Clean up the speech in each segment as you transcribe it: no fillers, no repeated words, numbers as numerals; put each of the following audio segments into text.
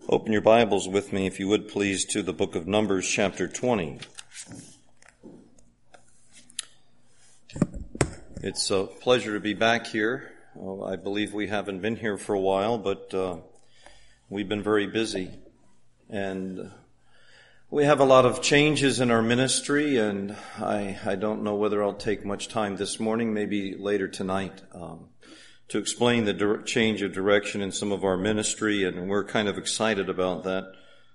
Open your Bibles with me, if you would please, to the book of Numbers, chapter 20. It's a pleasure to be back here. I believe we haven't been here for a while, but we've been very busy. And we have a lot of changes in our ministry, and I don't know whether I'll take much time this morning, maybe later tonight, to explain the change of direction in some of our ministry, and we're kind of excited about that.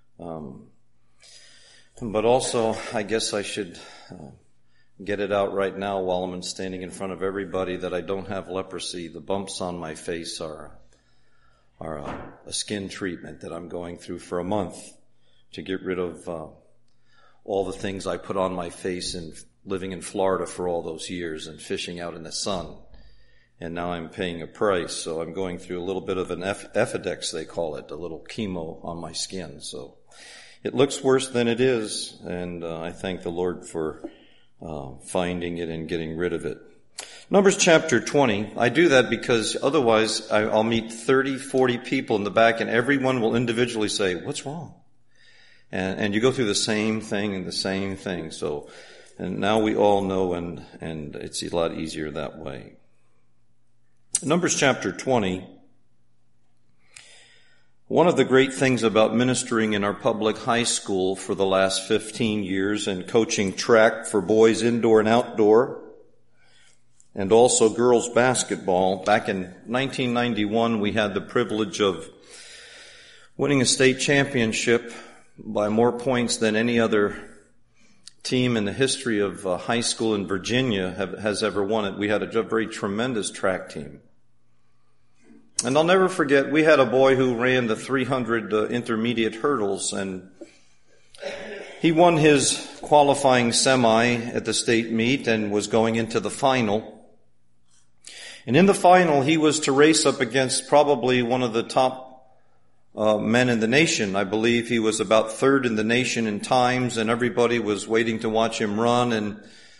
But also, I guess I should get it out right now while I'm standing in front of everybody that I don't have leprosy. The bumps on my face are a skin treatment that I'm going through for a month to get rid of all the things I put on my face in living in Florida for all those years and fishing out in the sun. And now I'm paying a price, so I'm going through a little bit of an Efidex, they call it, a little chemo on my skin. So it looks worse than it is, and I thank the Lord for finding it and getting rid of it. Numbers chapter 20, I do that because otherwise I'll meet 30, 40 people in the back, and everyone will individually say, "What's wrong?" And you go through the same thing and the same thing. So, and now we all know, and it's a lot easier that way. Numbers chapter 20, one of the great things about ministering in our public high school for the last 15 years and coaching track for boys indoor and outdoor, and also girls basketball, back in 1991 we had the privilege of winning a state championship by more points than any other team in the history of high school in Virginia has ever won it. We had a very tremendous track team. And I'll never forget, we had a boy who ran the 300 intermediate hurdles, and he won his qualifying semi at the state meet and was going into the final. And in the final, he was to race up against probably one of the top men in the nation. I believe he was about third in the nation in times, and everybody was waiting to watch him run.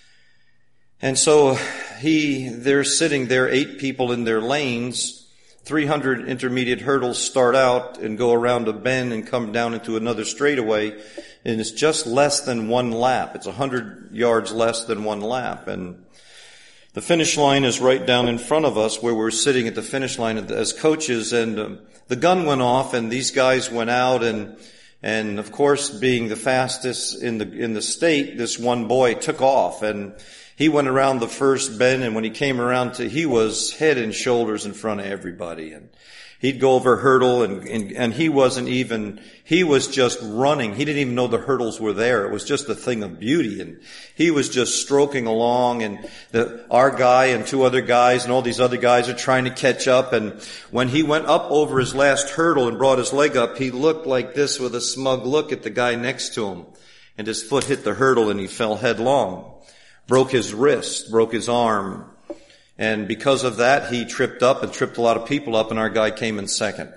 And so they're sitting there, 8 people in their lanes. 300 intermediate hurdles start out and go around a bend and come down into another straightaway, and it's just less than one lap. It's 100 yards less than one lap, and the finish line is right down in front of us where we're sitting at the finish line as coaches, and the gun went off, and these guys went out, and of course, being the fastest in the state, this one boy took off, and he went around the first bend, and when he came around he was head and shoulders in front of everybody, and he'd go over a hurdle, and he was just running. He didn't even know the hurdles were there. It was just a thing of beauty, and he was just stroking along, and our guy and 2 other guys and all these other guys are trying to catch up, and when he went up over his last hurdle and brought his leg up, he looked like this with a smug look at the guy next to him, and his foot hit the hurdle and he fell headlong. Broke his wrist, broke his arm, and because of that, he tripped up and tripped a lot of people up, and our guy came in second.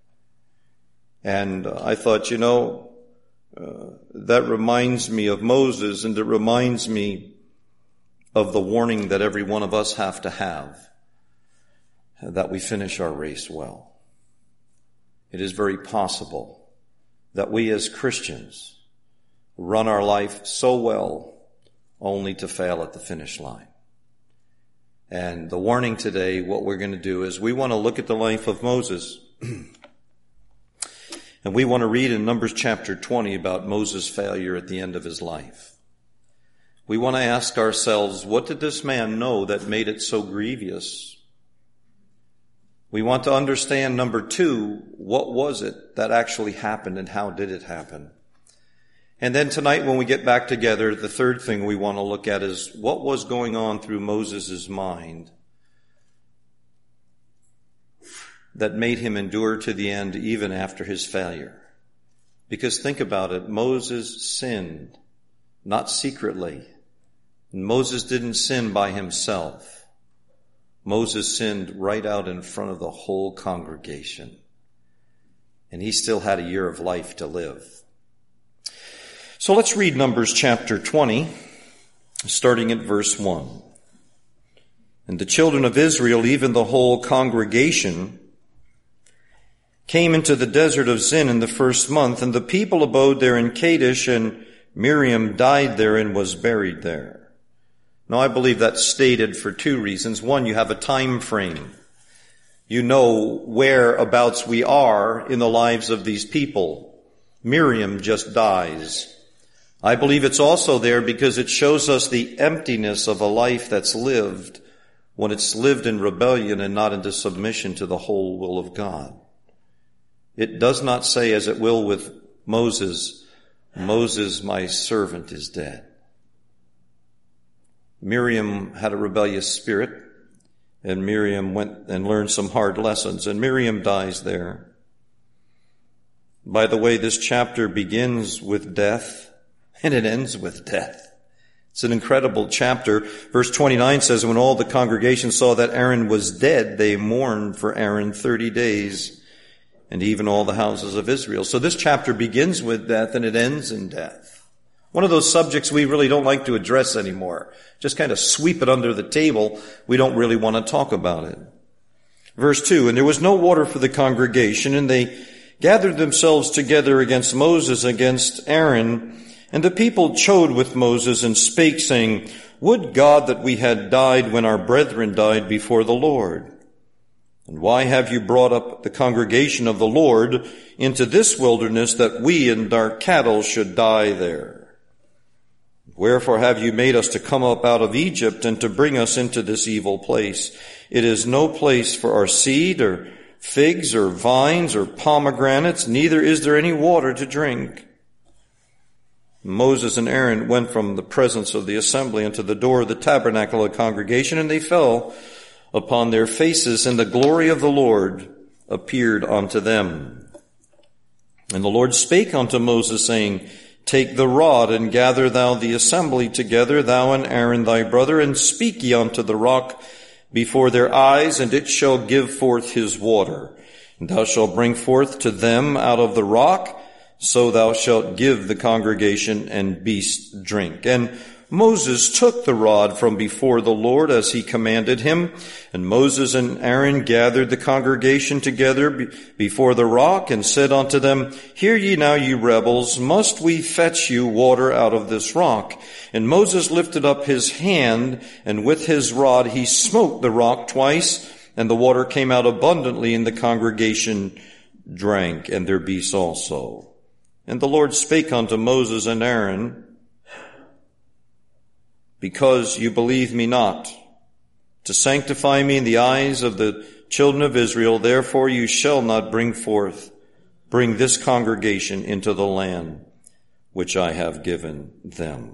And I thought, that reminds me of Moses, and it reminds me of the warning that every one of us have to have, that we finish our race well. It is very possible that we as Christians run our life so well only to fail at the finish line. And the warning today, what we're going to do is we want to look at the life of Moses. And we want to read in Numbers chapter 20 about Moses' failure at the end of his life. We want to ask ourselves, what did this man know that made it so grievous? We want to understand, number 2, what was it that actually happened and how did it happen? And then tonight when we get back together, the third thing we want to look at is what was going on through Moses' mind that made him endure to the end even after his failure. Because think about it, Moses sinned, not secretly. Moses didn't sin by himself. Moses sinned right out in front of the whole congregation. And he still had a year of life to live. So let's read Numbers chapter 20, starting at verse 1. And the children of Israel, even the whole congregation, came into the desert of Zin in the first month, and the people abode there in Kadesh, and Miriam died there and was buried there. Now, I believe that's stated for two reasons. One, you have a time frame. You know whereabouts we are in the lives of these people. Miriam just dies. I believe it's also there because it shows us the emptiness of a life that's lived when it's lived in rebellion and not into submission to the whole will of God. It does not say, as it will with Moses, Moses, my servant, is dead. Miriam had a rebellious spirit, and Miriam went and learned some hard lessons, and Miriam dies there. By the way, this chapter begins with death, and it ends with death. It's an incredible chapter. Verse 29 says, when all the congregation saw that Aaron was dead, they mourned for Aaron 30 days, and even all the houses of Israel. So this chapter begins with death, and it ends in death. One of those subjects we really don't like to address anymore. Just kind of sweep it under the table. We don't really want to talk about it. Verse 2, and there was no water for the congregation, and they gathered themselves together against Moses, against Aaron, and the people chode with Moses and spake, saying, would God that we had died when our brethren died before the Lord. And why have you brought up the congregation of the Lord into this wilderness, that we and our cattle should die there? Wherefore have you made us to come up out of Egypt, and to bring us into this evil place? It is no place for our seed, or figs, or vines, or pomegranates, neither is there any water to drink. Moses and Aaron went from the presence of the assembly unto the door of the tabernacle of the congregation, and they fell upon their faces, and the glory of the Lord appeared unto them. And the Lord spake unto Moses, saying, take the rod, and gather thou the assembly together, thou and Aaron thy brother, and speak ye unto the rock before their eyes, and it shall give forth his water. And thou shalt bring forth to them out of the rock, so thou shalt give the congregation and beasts drink. And Moses took the rod from before the Lord as he commanded him, and Moses and Aaron gathered the congregation together before the rock, and said unto them, hear ye now, ye rebels, must we fetch you water out of this rock? And Moses lifted up his hand, and with his rod he smote the rock twice, and the water came out abundantly, and the congregation drank, and their beasts also. And the Lord spake unto Moses and Aaron, because you believe me not, to sanctify me in the eyes of the children of Israel, therefore you shall not bring this congregation into the land which I have given them.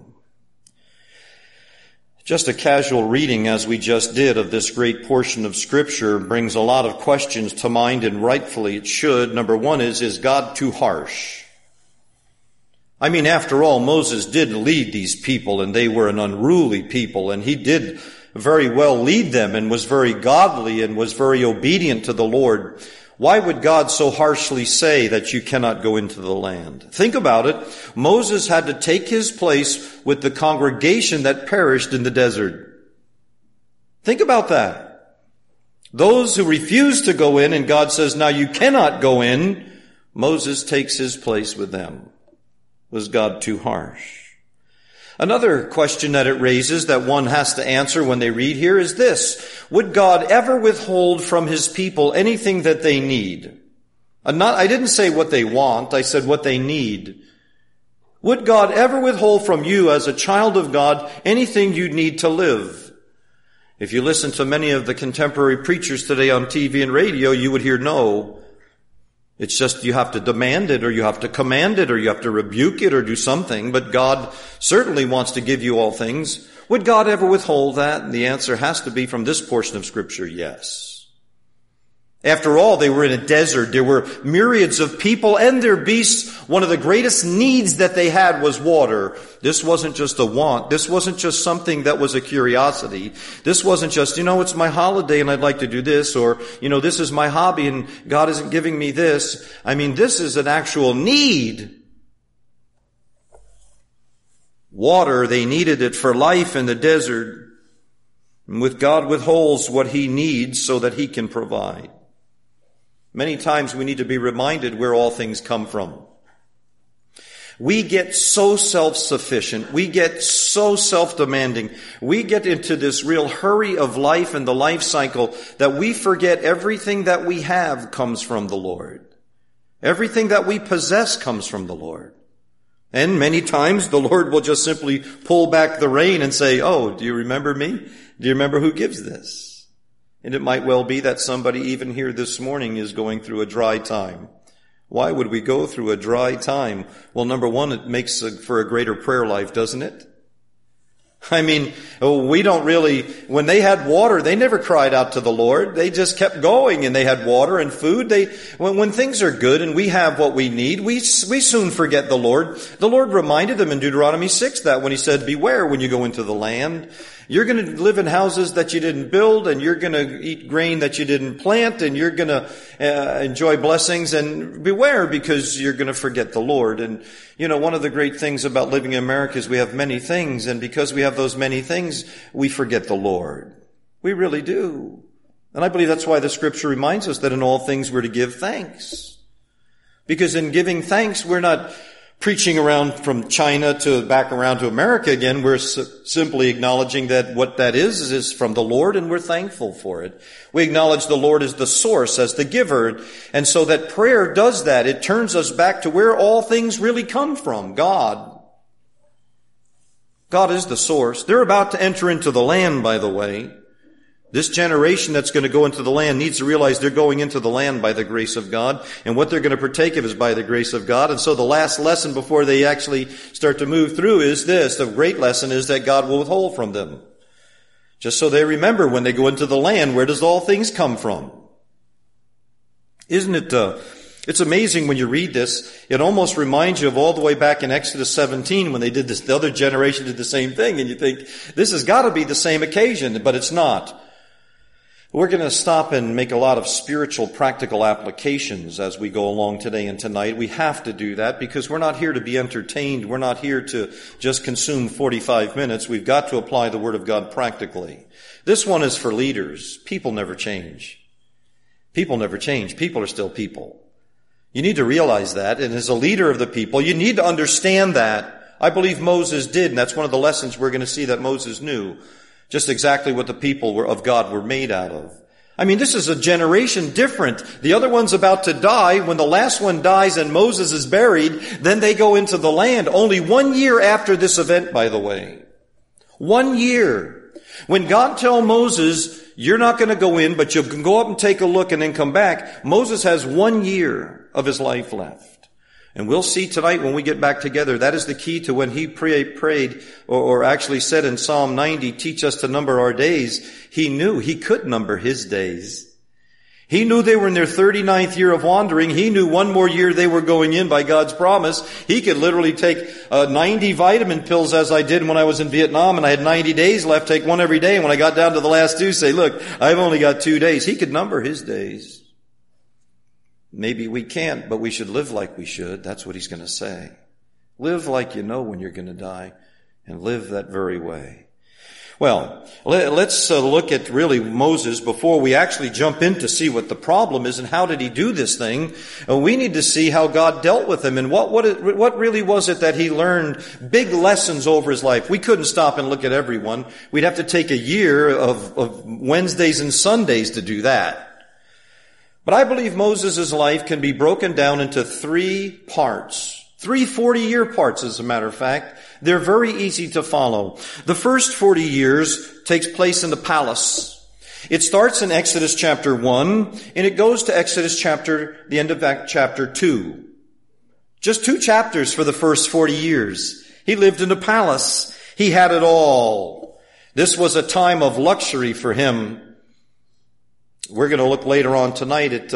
Just a casual reading, as we just did, of this great portion of Scripture brings a lot of questions to mind, and rightfully it should. Number one is God too harsh? I mean, after all, Moses did lead these people, and they were an unruly people, and he did very well lead them, and was very godly, and was very obedient to the Lord. Why would God so harshly say that you cannot go into the land? Think about it. Moses had to take his place with the congregation that perished in the desert. Think about that. Those who refused to go in, and God says, now you cannot go in, Moses takes his place with them. Was God too harsh? Another question that it raises that one has to answer when they read here is this: would God ever withhold from his people anything that they need? I didn't say what they want, I said what they need. Would God ever withhold from you as a child of God anything you need to live? If you listen to many of the contemporary preachers today on TV and radio, you would hear no. It's just you have to demand it, or you have to command it, or you have to rebuke it, or do something. But God certainly wants to give you all things. Would God ever withhold that? And the answer has to be from this portion of Scripture, yes. After all, they were in a desert. There were myriads of people and their beasts. One of the greatest needs that they had was water. This wasn't just a want. This wasn't just something that was a curiosity. This wasn't just, it's my holiday and I'd like to do this, or, this is my hobby and God isn't giving me this. I mean, this is an actual need. Water, they needed it for life in the desert. And with God withholds what he needs so that he can provide. Many times we need to be reminded where all things come from. We get so self-sufficient. We get so self-demanding. We get into this real hurry of life and the life cycle that we forget everything that we have comes from the Lord. Everything that we possess comes from the Lord. And many times the Lord will just simply pull back the rein and say, oh, do you remember me? Do you remember who gives this? And it might well be that somebody even here this morning is going through a dry time. Why would we go through a dry time? Well, number one, it makes for a greater prayer life, doesn't it? I mean, we don't really, when they had water, they never cried out to the Lord. They just kept going, and they had water and food. When things are good and we have what we need, we soon forget the Lord. The Lord reminded them in Deuteronomy 6 that when he said, beware when you go into the land. You're going to live in houses that you didn't build, and you're going to eat grain that you didn't plant, and you're going to enjoy blessings, and beware because you're going to forget the Lord. And, you know, one of the great things about living in America is we have many things, and because we have those many things, we forget the Lord. We really do. And I believe that's why the Scripture reminds us that in all things we're to give thanks. Because in giving thanks, we're not preaching around from China to back around to America again. We're simply acknowledging that what that is from the Lord, and we're thankful for it. We acknowledge the Lord as the source, as the giver. And so that prayer does that. It turns us back to where all things really come from, God. God is the source. They're about to enter into the land, by the way. This generation that's going to go into the land needs to realize they're going into the land by the grace of God, and what they're going to partake of is by the grace of God. And so the last lesson before they actually start to move through is this. The great lesson is that God will withhold from them. Just so they remember when they go into the land, where does all things come from? Isn't it, it's amazing when you read this. It almost reminds you of all the way back in Exodus 17 when they did this, the other generation did the same thing, and you think, this has got to be the same occasion, but it's not. We're going to stop and make a lot of spiritual, practical applications as we go along today and tonight. We have to do that because we're not here to be entertained. We're not here to just consume 45 minutes. We've got to apply the Word of God practically. This one is for leaders. People never change. People never change. People are still people. You need to realize that. And as a leader of the people, you need to understand that. I believe Moses did, and that's one of the lessons we're going to see that Moses knew. Just exactly what the people of God were made out of. I mean, this is a generation different. The other one's about to die. When the last one dies and Moses is buried, then they go into the land. Only 1 year after this event, by the way. 1 year. When God told Moses, you're not going to go in, but you can go up and take a look and then come back, Moses has 1 year of his life left. And we'll see tonight when we get back together, that is the key to when he prayed, or actually said in Psalm 90, teach us to number our days. He knew he could number his days. He knew they were in their 39th year of wandering. He knew 1 more year they were going in by God's promise. He could literally take 90 vitamin pills as I did when I was in Vietnam, and I had 90 days left, take one every day. And when I got down to the last 2, say, look, I've only got 2 days. He could number his days. Maybe we can't, but we should live like we should. That's what he's going to say. Live like you know when you're going to die, and live that very way. Well, let's look at really Moses before we actually jump in to see what the problem is and how did he do this thing. We need to see how God dealt with him and what really was it that he learned big lessons over his life. We couldn't stop and look at everyone. We'd have to take a year of Wednesdays and Sundays to do that. But I believe Moses' life can be broken down into 3 parts. 3 40-year parts, as a matter of fact. They're very easy to follow. The first 40 years takes place in the palace. It starts in Exodus chapter 1, and it goes to Exodus the end of chapter 2. Just 2 chapters for the first 40 years. He lived in a palace. He had it all. This was a time of luxury for him. We're going to look later on tonight at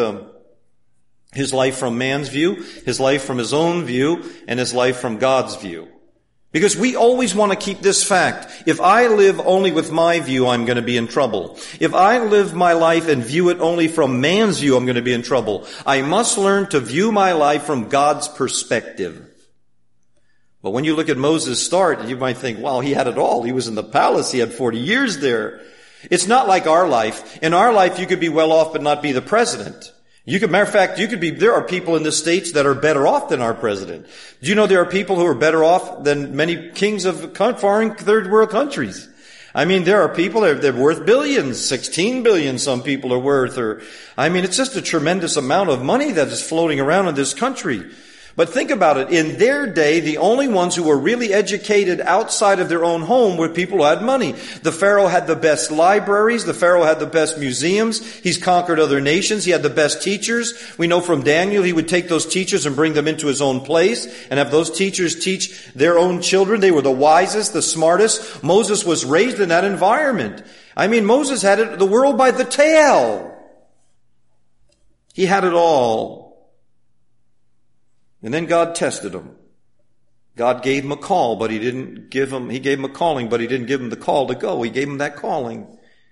his life from man's view, his life from his own view, and his life from God's view. Because we always want to keep this fact. If I live only with my view, I'm going to be in trouble. If I live my life and view it only from man's view, I'm going to be in trouble. I must learn to view my life from God's perspective. But when you look at Moses' start, you might think, wow, he had it all. He was in the palace. He had 40 years there. It's not like our life. In our life, you could be well off but not be the president. Matter of fact, there are people in the States that are better off than our president. Do you know there are people who are better off than many kings of foreign third world countries? I mean, there are people that are worth billions, 16 billion some people are worth, it's just a tremendous amount of money that is floating around in this country. But think about it. In their day, the only ones who were really educated outside of their own home were people who had money. The Pharaoh had the best libraries. The Pharaoh had the best museums. He's conquered other nations. He had the best teachers. We know from Daniel he would take those teachers and bring them into his own place and have those teachers teach their own children. They were the wisest, the smartest. Moses was raised in that environment. Moses had the world by the tail. He had it all. And then God tested him. God gave him a call, but he gave him a calling, but he didn't give him the call to go. He gave him that calling.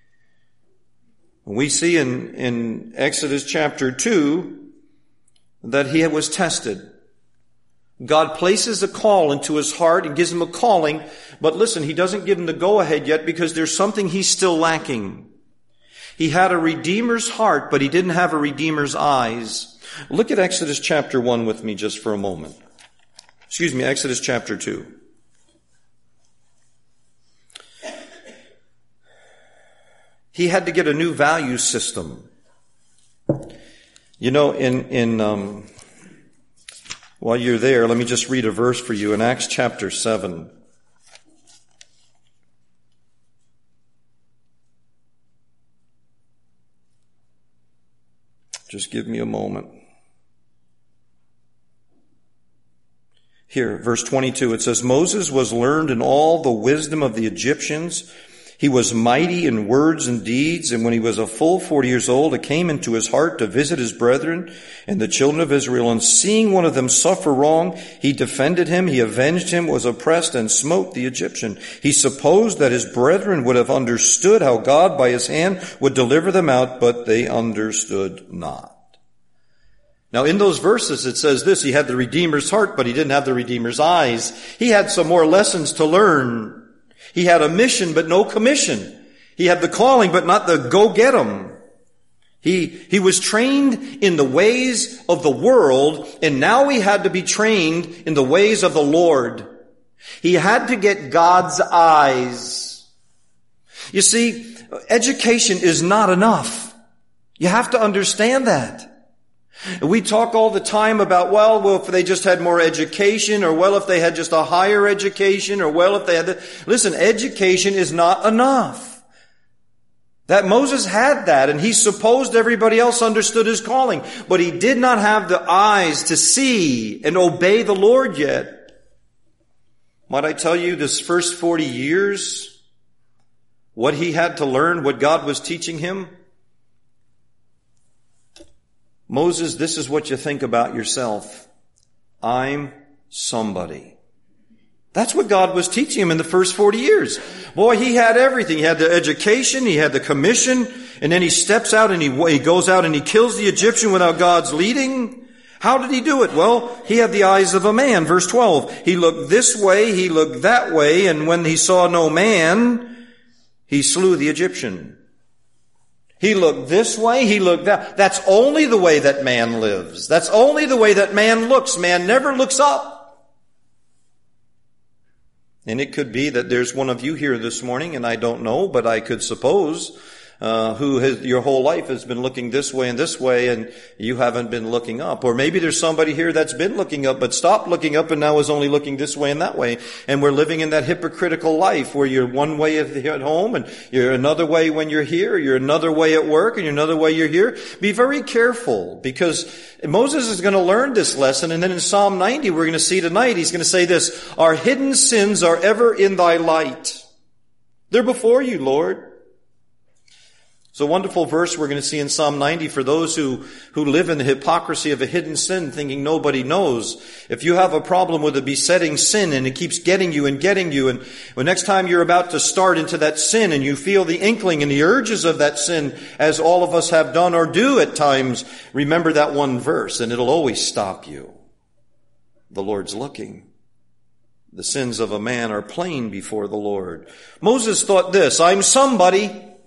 We see in Exodus chapter 2 that he was tested. God places a call into his heart and gives him a calling, but listen, he doesn't give him the go-ahead yet because there's something he's still lacking. He had a redeemer's heart, but he didn't have a redeemer's eyes. Look at Exodus chapter 1 with me just for a moment. Exodus chapter 2. He had to get a new value system. While you're there, let me just read a verse for you in Acts chapter 7. Just give me a moment. Here, verse 22, it says, Moses was learned in all the wisdom of the Egyptians. He was mighty in words and deeds, and when he was a full 40 years old, it came into his heart to visit his brethren and the children of Israel. And seeing one of them suffer wrong, he defended him, he avenged him, was oppressed, and smote the Egyptian. He supposed that his brethren would have understood how God by his hand would deliver them out, but they understood not. Now in those verses it says this, he had the Redeemer's heart, but he didn't have the Redeemer's eyes. He had some more lessons to learn. He had a mission, but no commission. He had the calling, but not the go get 'em. He was trained in the ways of the world, and now he had to be trained in the ways of the Lord. He had to get God's eyes. You see, education is not enough. You have to understand that. We talk all the time about, well, if they just had more education, or well, if they had just a higher education, or well, if they had listen, education is not enough. That Moses had that, and he supposed everybody else understood his calling, but he did not have the eyes to see and obey the Lord yet. Might I tell you, this first 40 years, what he had to learn, what God was teaching him? Moses, this is what you think about yourself. I'm somebody. That's what God was teaching him in the first 40 years. Boy, he had everything. He had the education, he had the commission, and then he steps out and he goes out and he kills the Egyptian without God's leading. How did he do it? Well, he had the eyes of a man. Verse 12. He looked this way, he looked that way, and when he saw no man, he slew the Egyptian. He looked this way, he looked that. That's only the way that man lives. That's only the way that man looks. Man never looks up. And it could be that there's one of you here this morning, and I don't know, but I could suppose, your whole life has been looking this way, and you haven't been looking up. Or maybe there's somebody here that's been looking up, but stopped looking up and now is only looking this way and that way. And we're living in that hypocritical life where you're one way at home, and you're another way when you're here, you're another way at work, and you're another way you're here. Be very careful, because Moses is going to learn this lesson, and then in Psalm 90 we're going to see tonight, he's going to say this, our hidden sins are ever in thy light. They're before you, Lord. It's a wonderful verse we're going to see in Psalm 90 for those who live in the hypocrisy of a hidden sin, thinking nobody knows. If you have a problem with a besetting sin and it keeps getting you, and when next time you're about to start into that sin and you feel the inkling and the urges of that sin, as all of us have done or do at times, remember that one verse and it'll always stop you. The Lord's looking. The sins of a man are plain before the Lord. Moses thought this, I'm somebody.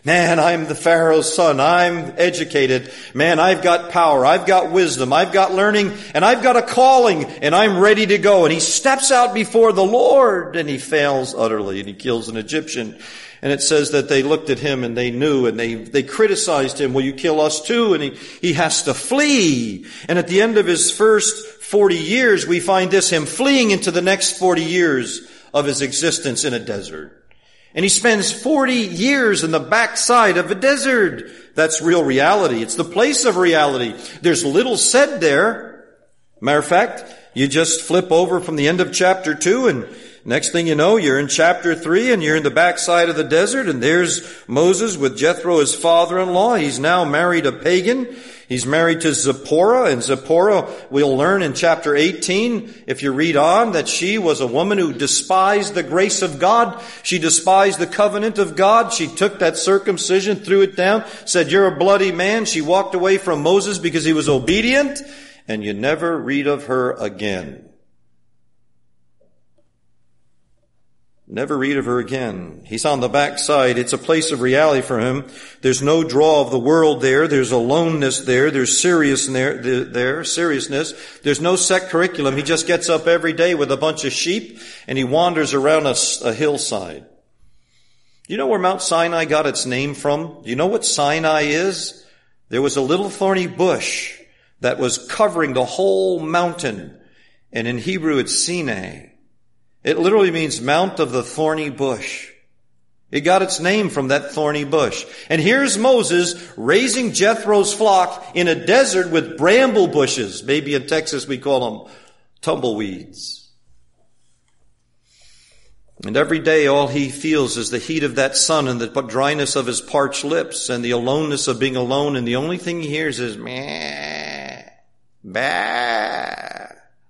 Man, I'm the Pharaoh's son. I'm educated. Man, I've got power. I've got wisdom. I've got learning. And I've got a calling. And I'm ready to go. And he steps out before the Lord. And he fails utterly. And he kills an Egyptian. And it says that they looked at him and they knew. And they criticized him. Will you kill us too? And he has to flee. And at the end of his first 40 years, we find him fleeing into the next 40 years of his existence in a desert. And he spends 40 years in the backside of a desert. That's real reality. It's the place of reality. There's little said there. Matter of fact, you just flip over from the end of chapter 2 and next thing you know, you're in chapter 3 and you're in the backside of the desert and there's Moses with Jethro, his father-in-law. He's now married a pagan. He's married to Zipporah, and Zipporah, we'll learn in chapter 18, if you read on, that she was a woman who despised the grace of God. She despised the covenant of God. She took that circumcision, threw it down, said, you're a bloody man. She walked away from Moses because he was obedient, and you never read of her again. Never read of her again. He's on the backside. It's a place of reality for him. There's no draw of the world there. There's aloneness there. There's seriousness. There's no set curriculum. He just gets up every day with a bunch of sheep and he wanders around a hillside. You know where Mount Sinai got its name from? Do you know what Sinai is? There was a little thorny bush that was covering the whole mountain. And in Hebrew it's Sinai. It literally means Mount of the Thorny Bush. It got its name from that thorny bush. And here's Moses raising Jethro's flock in a desert with bramble bushes. Maybe in Texas we call them tumbleweeds. And every day all he feels is the heat of that sun and the dryness of his parched lips and the aloneness of being alone. And the only thing he hears is meh, bah.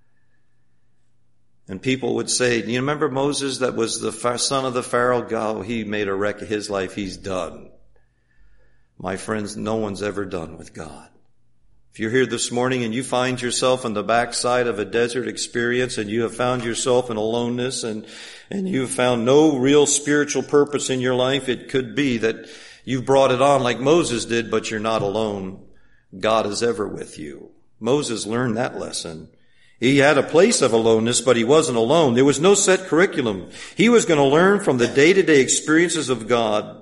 And people would say, do you remember Moses that was the son of the Pharaoh? God, he made a wreck of his life. He's done. My friends, no one's ever done with God. If you're here this morning and you find yourself on the backside of a desert experience and you have found yourself in aloneness and you've found no real spiritual purpose in your life, it could be that you've brought it on like Moses did, but you're not alone. God is ever with you. Moses learned that lesson. He had a place of aloneness, but he wasn't alone. There was no set curriculum. He was going to learn from the day-to-day experiences of God.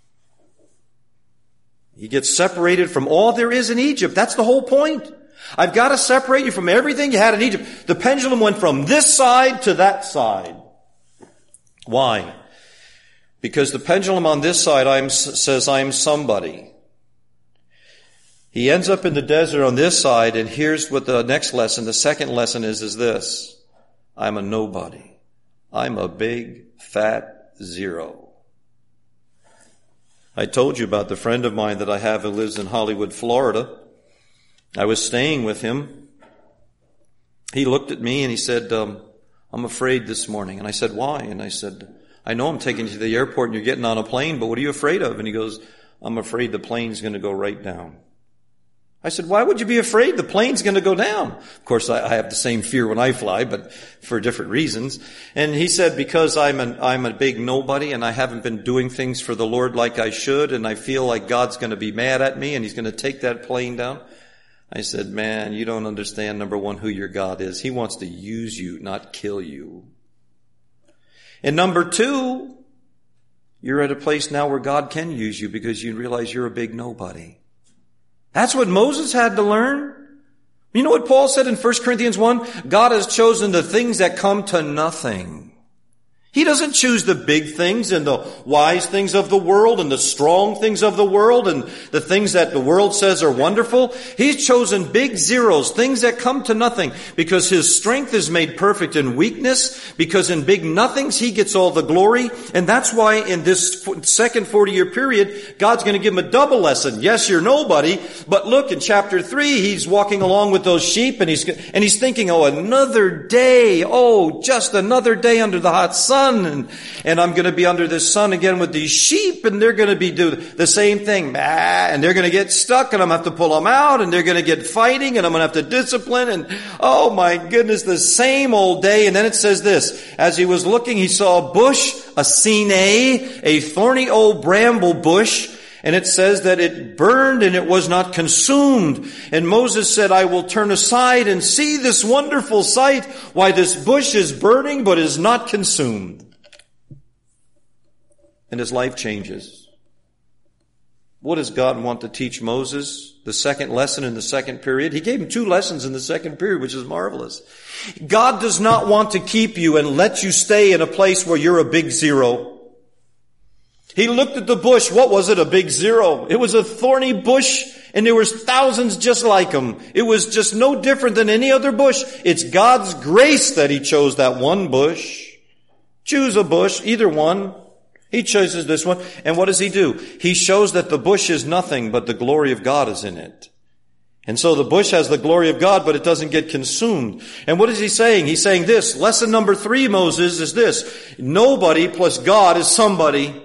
He gets separated from all there is in Egypt. That's the whole point. I've got to separate you from everything you had in Egypt. The pendulum went from this side to that side. Why? Because the pendulum on this side says I'm somebody. He ends up in the desert on this side, and here's what the next lesson, the second lesson is this. I'm a nobody. I'm a big, fat zero. I told you about the friend of mine that I have who lives in Hollywood, Florida. I was staying with him. He looked at me and he said, I'm afraid this morning. And I said, why? And I said, I know I'm taking you to the airport and you're getting on a plane, but what are you afraid of? And he goes, I'm afraid the plane's going to go right down. I said, why would you be afraid? The plane's going to go down. Of course, I have the same fear when I fly, but for different reasons. And he said, because I'm a big nobody and I haven't been doing things for the Lord like I should, and I feel like God's going to be mad at me and he's going to take that plane down. I said, man, you don't understand, number one, who your God is. He wants to use you, not kill you. And number two, you're at a place now where God can use you because you realize you're a big nobody. That's what Moses had to learn. You know what Paul said in 1 Corinthians 1? God has chosen the things that come to nothing. He doesn't choose the big things and the wise things of the world and the strong things of the world and the things that the world says are wonderful. He's chosen big zeros, things that come to nothing, because his strength is made perfect in weakness, because in big nothings he gets all the glory. And that's why in this second 40-year period, God's going to give him a double lesson. Yes, you're nobody, but look, in chapter 3, he's walking along with those sheep and he's thinking, oh, another day, just another day under the hot sun. And I'm going to be under this sun again with these sheep, and they're going to be do the same thing. And they're going to get stuck, and I'm going to have to pull them out, and they're going to get fighting, and I'm going to have to discipline. And oh my goodness, the same old day. And then it says this, as he was looking, he saw a bush, a Sinai, a thorny old bramble bush. And it says that it burned and it was not consumed. And Moses said, I will turn aside and see this wonderful sight, why this bush is burning but is not consumed. And his life changes. What does God want to teach Moses? The second lesson in the second period. He gave him 2 lessons in the second period, which is marvelous. God does not want to keep you and let you stay in a place where you're a big zero. He looked at the bush. What was it? A big zero. It was a thorny bush, and there was thousands just like him. It was just no different than any other bush. It's God's grace that he chose that one bush. Choose a bush, either one. He chooses this one. And what does he do? He shows that the bush is nothing, but the glory of God is in it. And so the bush has the glory of God, but it doesn't get consumed. And what is he saying? He's saying this. Lesson number 3, Moses, is this. Nobody plus God is somebody.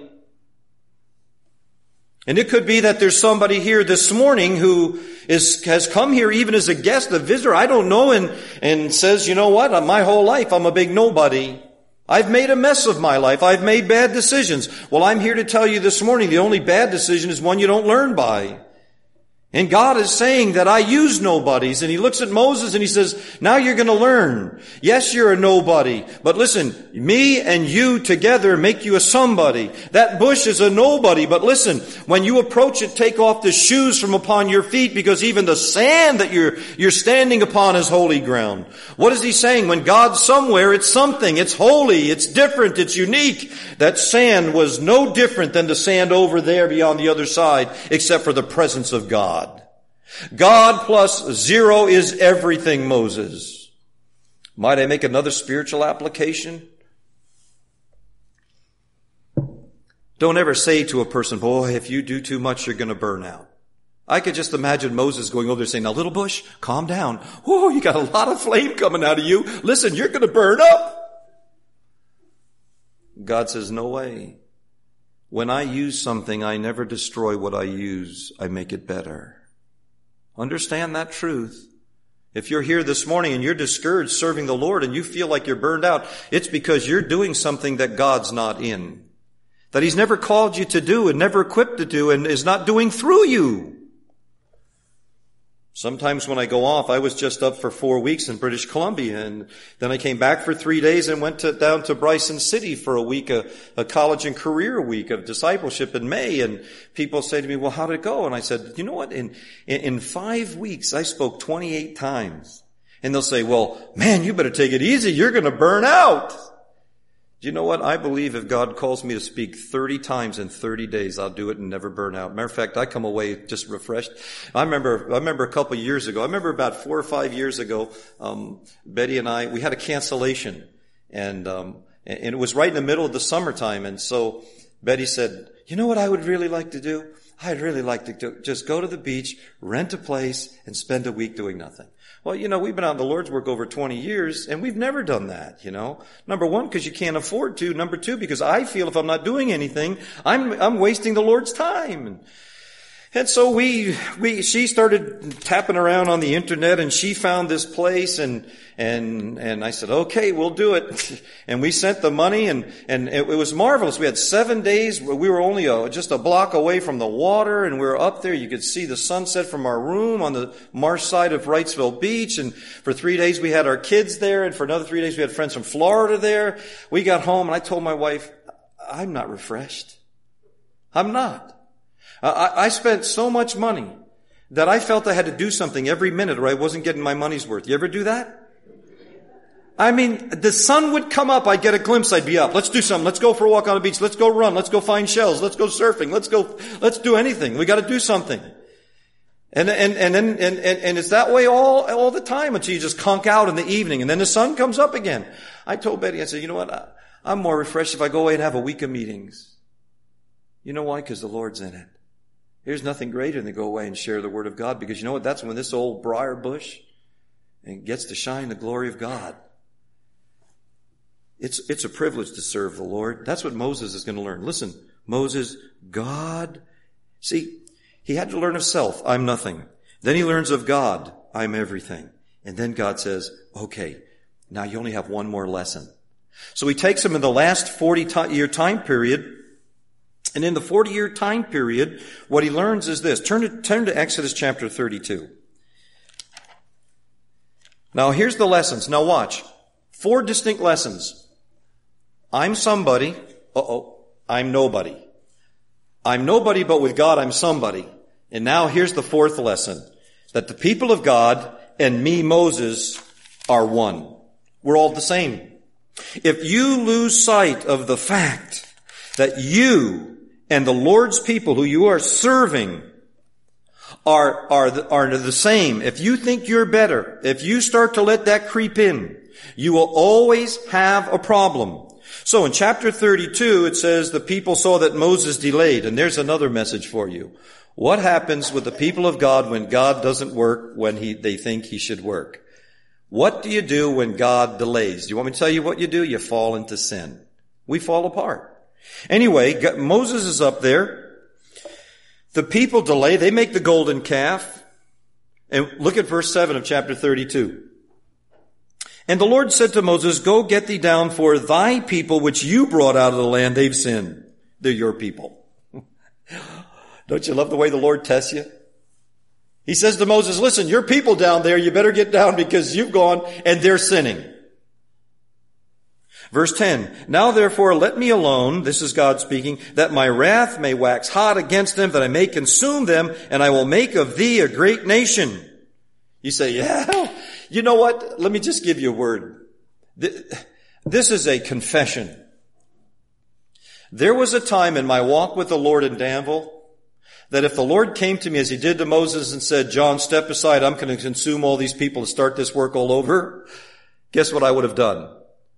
And it could be that there's somebody here this morning who has come here even as a guest, a visitor, I don't know, and says, you know what, my whole life I'm a big nobody. I've made a mess of my life. I've made bad decisions. Well, I'm here to tell you this morning, the only bad decision is one you don't learn by. And God is saying that I use nobodies. And he looks at Moses and he says, now you're going to learn. Yes, you're a nobody. But listen, me and you together make you a somebody. That bush is a nobody. But listen, when you approach it, take off the shoes from upon your feet, because even the sand that you're standing upon is holy ground. What is he saying? When God's somewhere, it's something. It's holy. It's different. It's unique. That sand was no different than the sand over there beyond the other side, except for the presence of God. God plus 0 is everything, Moses. Might I make another spiritual application? Don't ever say to a person, boy, if you do too much, you're going to burn out. I could just imagine Moses going over there saying, now little bush, calm down. Whoa, you got a lot of flame coming out of you. Listen, you're going to burn up. God says, no way. When I use something, I never destroy what I use. I make it better. Understand that truth. If you're here this morning and you're discouraged serving the Lord and you feel like you're burned out, it's because you're doing something that God's not in, that he's never called you to do and never equipped to do and is not doing through you. Sometimes when I go off, I was just up for 4 weeks in British Columbia, and then I came back for 3 days and went down to Bryson City for a week, a college and career week of discipleship in May. And people say to me, well, how did it go? And I said, you know what? In 5 weeks, I spoke 28 times. And they'll say, well, man, you better take it easy. You're going to burn out. Do you know what? I believe if God calls me to speak 30 times in 30 days, I'll do it and never burn out. Matter of fact, I come away just refreshed. I remember a couple of years ago, about 4 or 5 years ago, Betty and I, we had a cancellation, and it was right in the middle of the summertime. And so Betty said, you know what I would really like to do? I'd really like to just go to the beach, rent a place, and spend a week doing nothing. Well, you know, we've been out in the Lord's work over 20 years, and we've never done that, you know. Number one, because you can't afford to. Number two, because I feel if I'm not doing anything, I'm wasting the Lord's time. And so she started tapping around on the internet, and she found this place, and I said, okay, we'll do it. And we sent the money, and it was marvelous. We had 7 days. We were only just a block away from the water, and we were up there. You could see the sunset from our room on the marsh side of Wrightsville Beach. And for 3 days we had our kids there, and for another 3 days we had friends from Florida there. We got home, and I told my wife, I'm not refreshed. I'm not. I spent so much money that I felt I had to do something every minute or I wasn't getting my money's worth. You ever do that? I mean, the sun would come up, I'd get a glimpse, I'd be up. Let's do something. Let's go for a walk on the beach. Let's go run. Let's go find shells. Let's go surfing. Let's do anything. We got to do something. And it's that way all the time until you just conk out in the evening, and then the sun comes up again. I told Betty, I said, you know what? I'm more refreshed if I go away and have a week of meetings. You know why? Because the Lord's in it. There's nothing greater than to go away and share the Word of God, because you know what? That's when this old briar bush gets to shine the glory of God. It's a privilege to serve the Lord. That's what Moses is going to learn. Listen, Moses, God. See, he had to learn of self. I'm nothing. Then he learns of God. I'm everything. And then God says, okay, now you only have one more lesson. So he takes him in the last 40-year time period, And in the 40-year time period, what he learns is this. Turn to Exodus chapter 32. Now here's the lessons. Now watch. 4 distinct lessons. I'm somebody. I'm nobody. I'm nobody, but with God I'm somebody. And now here's the 4th lesson. That the people of God and me, Moses, are one. We're all the same. If you lose sight of the fact that you and the Lord's people who you are serving are the same, if you think you're better, if you start to let that creep in, you will always have a problem. So in chapter 32, it says the people saw that Moses delayed. And there's another message for you. What happens with the people of God when God doesn't work when they think he should work? What do you do when God delays? Do you want me to tell you what you do? You fall into sin. We fall apart. Anyway, Moses is up there. The people delay. They make the golden calf. And look at verse 7 of chapter 32. And the Lord said to Moses, go get thee down, for thy people which you brought out of the land, they've sinned. They're your people. Don't you love the way the Lord tests you? He says to Moses, listen, your people down there, you better get down because you've gone and they're sinning. Verse 10, now therefore let me alone, this is God speaking, that my wrath may wax hot against them, that I may consume them, and I will make of thee a great nation. You say, yeah, you know what? Let me just give you a word. This is a confession. There was a time in my walk with the Lord in Danville that if the Lord came to me as he did to Moses and said, John, step aside, I'm going to consume all these people to start this work all over, guess what I would have done?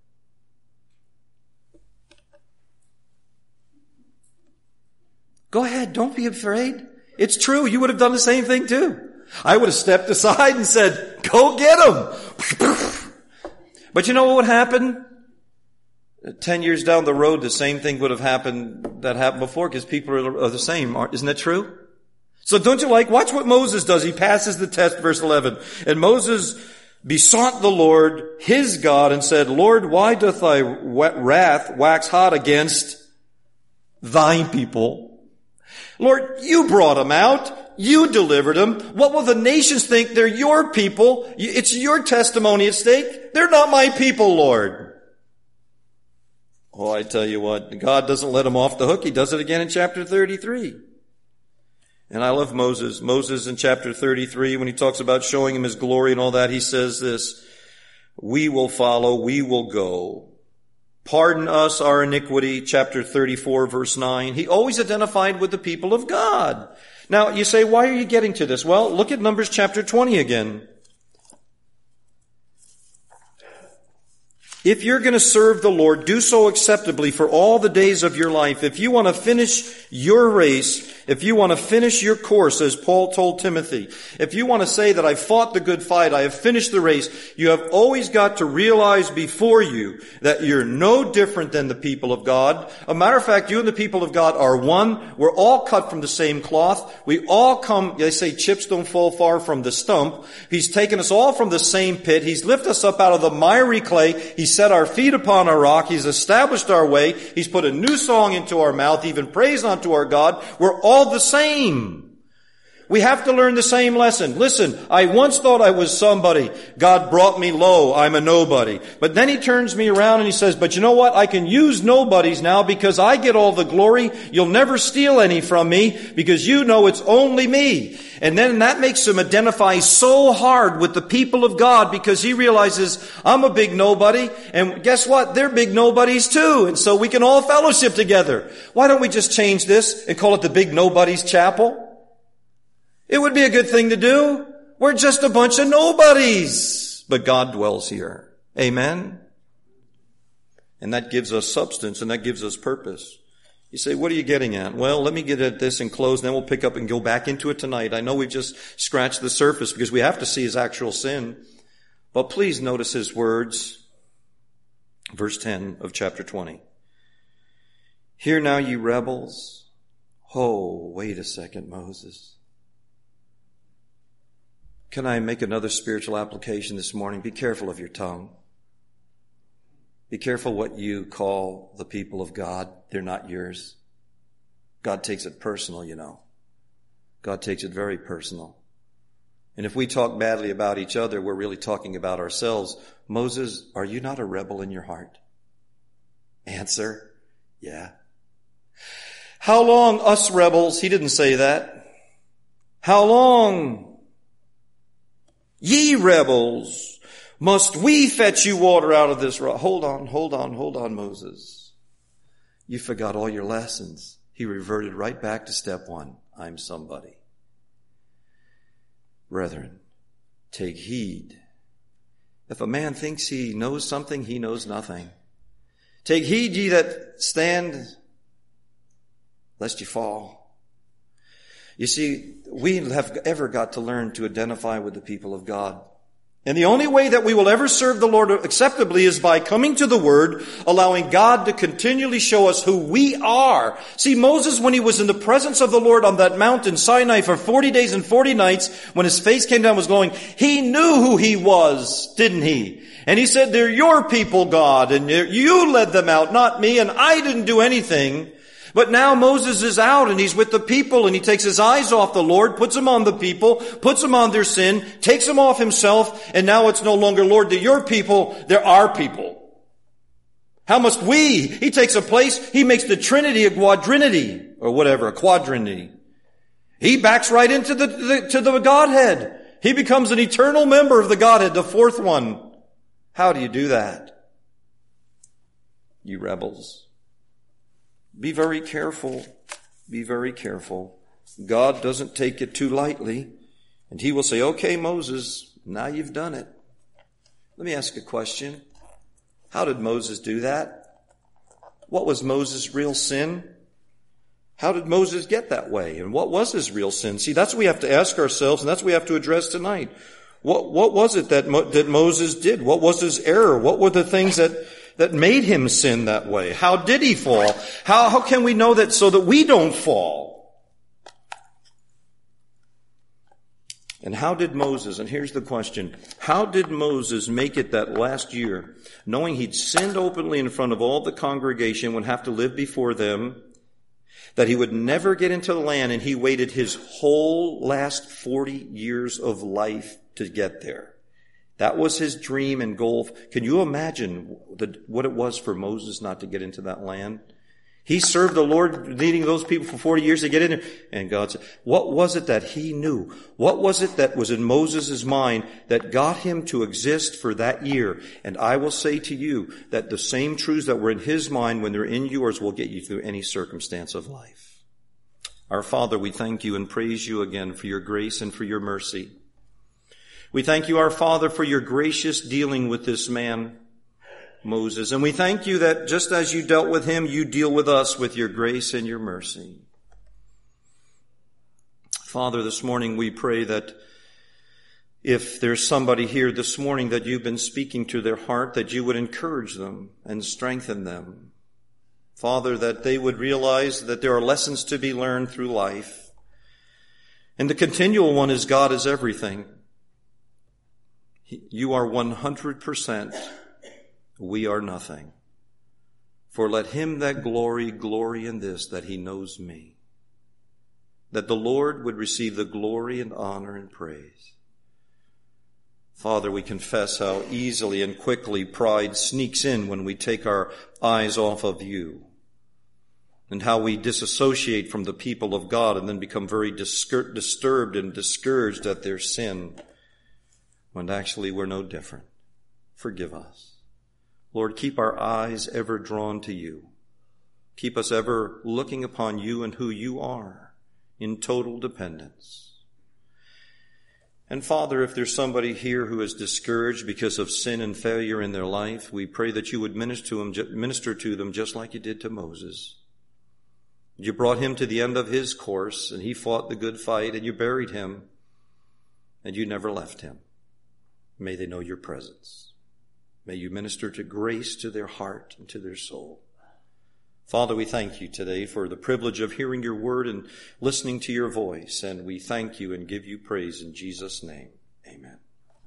Go ahead, don't be afraid. It's true, you would have done the same thing too. I would have stepped aside and said, go get them. But you know what would happen? 10 years down the road, the same thing would have happened that happened before because people are the same. Isn't that true? So don't you watch what Moses does. He passes the test, verse 11. And Moses besought the Lord, his God, and said, Lord, why doth thy wrath wax hot against thy people? Lord, you brought them out. You delivered them. What will the nations think? They're your people. It's your testimony at stake. They're not my people, Lord. Oh, I tell you what, God doesn't let him off the hook. He does it again in chapter 33. And I love Moses. Moses in chapter 33, when he talks about showing him his glory and all that, he says this, we will follow, we will go. Pardon us our iniquity, chapter 34, verse 9. He always identified with the people of God. Now, you say, why are you getting to this? Well, look at Numbers chapter 20 again. If you're going to serve the Lord, do so acceptably for all the days of your life. If you want to finish your race, if you want to finish your course, as Paul told Timothy, if you want to say that I fought the good fight, I have finished the race, you have always got to realize before you that you're no different than the people of God. A matter of fact, you and the people of God are one. We're all cut from the same cloth. We all come, they say chips don't fall far from the stump. He's taken us all from the same pit. He's lifted us up out of the miry clay. He's set our feet upon a rock. He's established our way. He's put a new song into our mouth, even praise unto our God. We're all the same. We have to learn the same lesson. Listen, I once thought I was somebody. God brought me low. I'm a nobody. But then he turns me around and he says, but you know what? I can use nobodies now because I get all the glory. You'll never steal any from me because you know it's only me. And then that makes him identify so hard with the people of God because he realizes I'm a big nobody. And guess what? They're big nobodies too. And so we can all fellowship together. Why don't we just change this and call it the Big Nobodies Chapel? It would be a good thing to do. We're just a bunch of nobodies. But God dwells here. Amen? And that gives us substance and that gives us purpose. You say, what are you getting at? Well, let me get at this and close, and then we'll pick up and go back into it tonight. I know we've just scratched the surface because we have to see his actual sin. But please notice his words. Verse 10 of chapter 20. Hear now, ye rebels. Oh, wait a second, Moses. Can I make another spiritual application this morning? Be careful of your tongue. Be careful what you call the people of God. They're not yours. God takes it personal, you know. God takes it very personal. And if we talk badly about each other, we're really talking about ourselves. Moses, are you not a rebel in your heart? Answer, yeah. How long, us rebels? He didn't say that. How long, ye rebels, must we fetch you water out of this rock? Hold on, Moses. You forgot all your lessons. He reverted right back to step one. I'm somebody. Brethren, take heed. If a man thinks he knows something, he knows nothing. Take heed, ye that stand, lest you fall. You see, we have ever got to learn to identify with the people of God. And the only way that we will ever serve the Lord acceptably is by coming to the Word, allowing God to continually show us who we are. See, Moses, when he was in the presence of the Lord on that mountain, Sinai, for 40 days and 40 nights, when his face came down, was glowing, he knew who he was, didn't he? And he said, they're your people, God, and you led them out, not me, and I didn't do anything. But now Moses is out and he's with the people and he takes his eyes off the Lord, puts them on the people, puts them on their sin, takes them off himself, and now it's no longer, Lord, they're your people, they're our people. How must we? He takes a place, he makes the Trinity a quadrinity, or whatever, a quadrinity. He backs right into the Godhead. He becomes an eternal member of the Godhead, the fourth one. How do you do that? You rebels. Be very careful. Be very careful. God doesn't take it too lightly. And he will say, okay, Moses, now you've done it. Let me ask a question. How did Moses do that? What was Moses' real sin? How did Moses get that way? And what was his real sin? See, that's what we have to ask ourselves, and that's what we have to address tonight. What was it that Moses did? What was his error? What were the things that made him sin that way? How did he fall? How can we know that so that we don't fall? And how did Moses, and here's the question, how did Moses make it that last year, knowing he'd sinned openly in front of all the congregation, would have to live before them, that he would never get into the land, and he waited his whole last 40 years of life to get there? That was his dream and goal. Can you imagine what it was for Moses not to get into that land? He served the Lord, leading those people for 40 years to get in there. And God said, what was it that he knew? What was it that was in Moses' mind that got him to exist for that year? And I will say to you that the same truths that were in his mind when they're in yours will get you through any circumstance of life. Our Father, we thank you and praise you again for your grace and for your mercy. We thank you, our Father, for your gracious dealing with this man, Moses. And we thank you that just as you dealt with him, you deal with us with your grace and your mercy. Father, this morning we pray that if there's somebody here this morning that you've been speaking to their heart, that you would encourage them and strengthen them. Father, that they would realize that there are lessons to be learned through life. And the continual one is God is everything. You are 100%. We are nothing. For let him that glory in this, that he knows me. That the Lord would receive the glory and honor and praise. Father, we confess how easily and quickly pride sneaks in when we take our eyes off of you. And how we disassociate from the people of God and then become very disturbed and discouraged at their sin. When actually we're no different. Forgive us. Lord, keep our eyes ever drawn to you. Keep us ever looking upon you and who you are in total dependence. And Father, if there's somebody here who is discouraged because of sin and failure in their life, we pray that you would minister to them just like you did to Moses. You brought him to the end of his course, and he fought the good fight, and you buried him, and you never left him. May they know your presence. May you minister to grace to their heart and to their soul. Father, we thank you today for the privilege of hearing your word and listening to your voice. And we thank you and give you praise in Jesus' name. Amen.